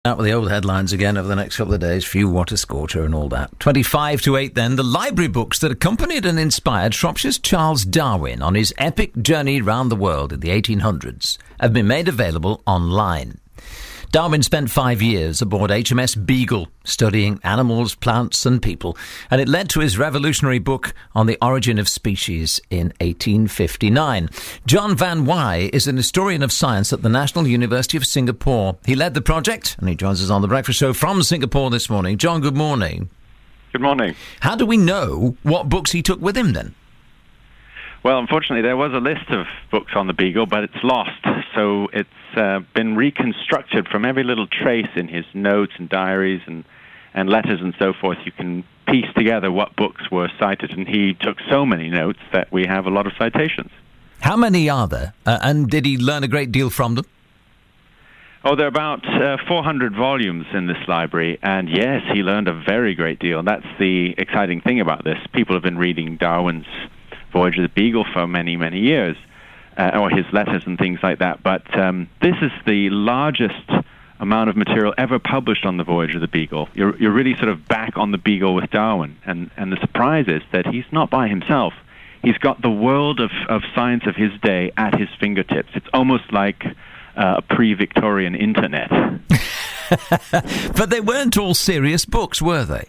Out with the old headlines again over the next couple of days. Few water scorcher and all that. 25 to 8 then. The library books that accompanied and inspired Shropshire's Charles Darwin on his epic journey round the world in the 1800s have been made available online. Darwin spent 5 years aboard HMS Beagle, studying animals, plants and people, and it led to his revolutionary book on the origin of species in 1859. John Van Wy is an historian of science at the National University of Singapore. He led the project, and he joins us on The Breakfast Show from Singapore this morning. John, good morning. Good morning. How do we know what books he took with him then? Well, unfortunately, there was a list of books on the Beagle, but it's lost. So it's been reconstructed from every little trace in his notes and diaries and letters and so forth. You can piece together what books were cited, and he took so many notes that we have a lot of citations. How many are there? And did he learn a great deal from them? Oh, there are about 400 volumes in this library, and yes, he learned a very great deal. And that's the exciting thing about this. People have been reading Darwin's Voyage of the Beagle for many, many years, or his letters and things like that. But this is the largest amount of material ever published on the Voyage of the Beagle. You're really sort of back on the Beagle with Darwin. And the surprise is that he's not by himself. He's got the world of science of his day at his fingertips. It's almost like a pre-Victorian internet. But they weren't all serious books, were they?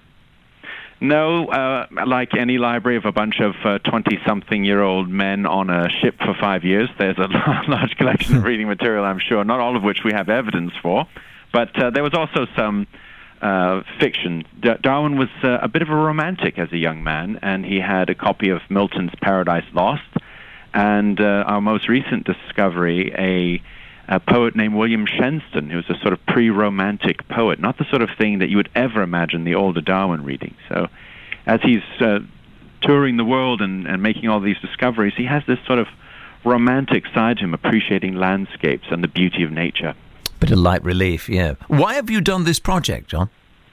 No, like any library of a bunch of 20-something-year-old men on a ship for 5 years, there's a large collection of reading material, I'm sure, not all of which we have evidence for. But there was also some fiction. Darwin was a bit of a romantic as a young man, and he had a copy of Milton's Paradise Lost, and our most recent discovery, a poet named William Shenstone, who was a sort of pre-romantic poet, not the sort of thing that you would ever imagine the older Darwin reading. So as he's touring the world and making all these discoveries, he has this sort of romantic side to him, appreciating landscapes and the beauty of nature. Bit of light relief, yeah. Why have you done this project, John?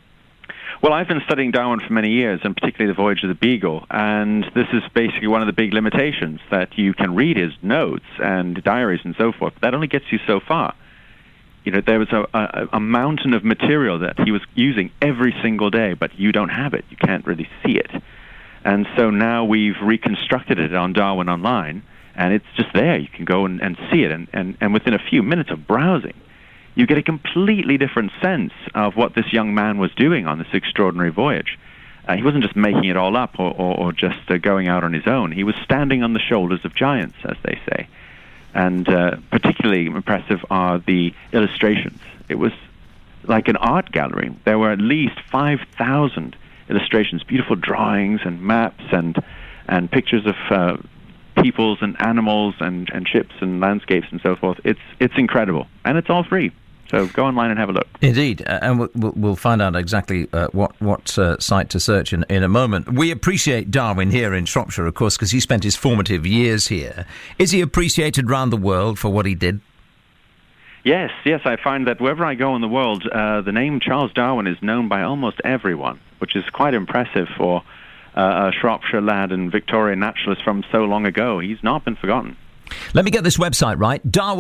Well, I've been studying Darwin for many years, and particularly the Voyage of the Beagle, and this is basically one of the big limitations, that you can read his notes and diaries and so forth, but that only gets you so far. You know, there was a mountain of material that he was using every single day, but you don't have it. You can't really see it. And so now we've reconstructed it on Darwin Online, and it's just there. You can go and see it, and within a few minutes of browsing, you get a completely different sense of what this young man was doing on this extraordinary voyage. He wasn't just making it all up or just going out on his own. He was standing on the shoulders of giants, as they say. And particularly impressive are the illustrations. It was like an art gallery. There were at least 5,000 illustrations, beautiful drawings and maps and pictures of peoples and animals and ships and landscapes and so forth. It's incredible. And it's all free. So go online and have a look. Indeed, and we'll find out exactly what site to search in a moment. We appreciate Darwin here in Shropshire, of course, because he spent his formative years here. Is he appreciated around the world for what he did? Yes, I find that wherever I go in the world, the name Charles Darwin is known by almost everyone, which is quite impressive for a Shropshire lad and Victorian naturalist from so long ago. He's not been forgotten. Let me get this website right.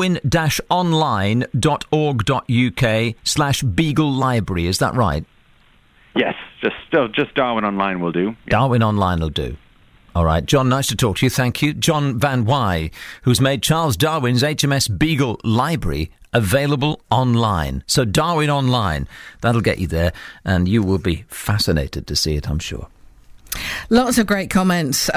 darwin-online.org.uk/Beagle Library. Is that right? Yes, just Darwin Online will do. Yeah. Darwin Online will do. All right. John, nice to talk to you. Thank you. John Van Wy, who's made Charles Darwin's HMS Beagle Library available online. So Darwin Online, that'll get you there, and you will be fascinated to see it, I'm sure. Lots of great comments.